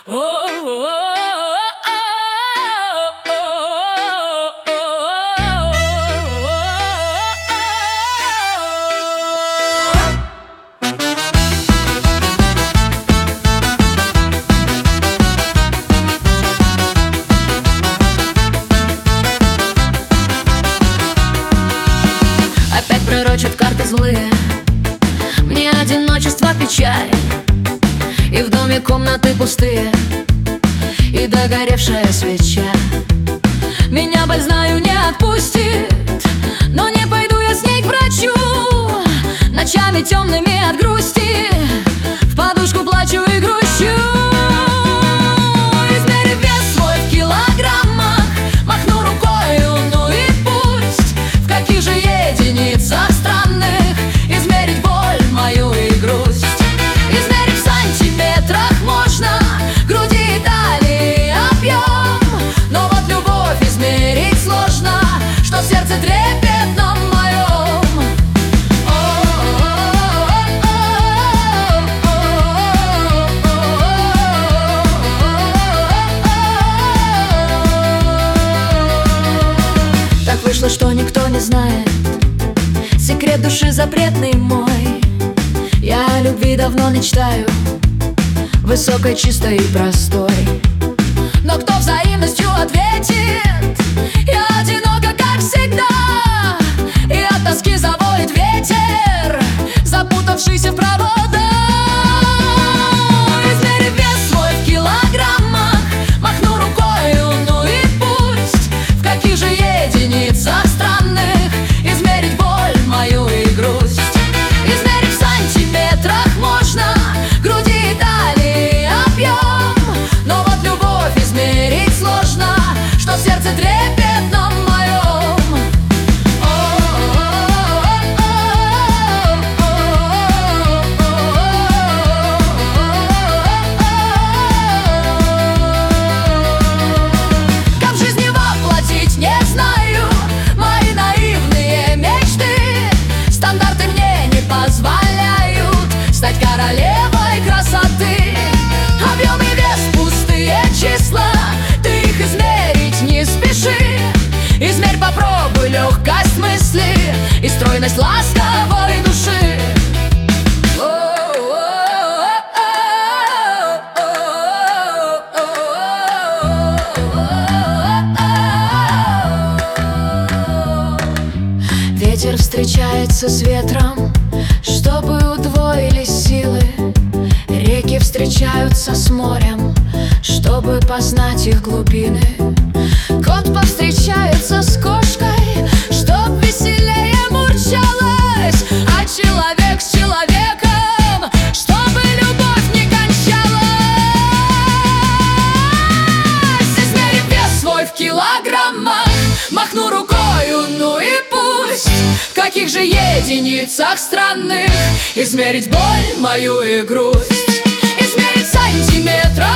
Опять пророчат карты злые, мне одиночество печаль, и в доме комнаты пустые, и догоревшая свеча. Меня боль, знаю, не отпустит, но не пойду я с ней к врачу. Ночами темными от грусти в подушку плачу и грущу. Измерив вес свой в килограммах, махну рукою, ну и пусть. В каких же единицах странных измерить боль мою и грусть? Измерив в сантиметрах можно груди и талии объем, но вот любовь измерить сложно, что сердце трепетном моем. Так вышло, что никто не знает секрет души запретный мой. Я о любви давно мечтаю, высокой, чистой и простой. Но кто взаимностью ответит? Я одинока, как всегда, и от тоски завоет ветер, запутавшийся в проводах. Измерив вес свой в килограммах, махну рукою, ну и пусть. В каких же единицах странных измерить боль мою и грусть? Измерить в сантиметрах можно груди и талии объем, но вот любовь измерить сложно, что в сердце трепетном моем. Как в жизни воплотить, не знаю, мои наивные мечты. Стандарты мне не позволяют стать королевой красоты. Объем и вес — пустые числа, ты их измерить не спеши. Измерь, попробуй легкость мысли и стройность ласковой души. Ветер встречается с ветром, чтобы удвоились силы. Реки встречаются с морем, чтобы познать их глубины. Кот повстречается с кошкой, чтоб веселее мурчалась. А человек с человеком, чтобы любовь не кончалась. Измерив вес свой в килограммах, махну рукою, ну и пусть. В каких же единицах странных измерить боль мою и грусть? Измерить сантиметров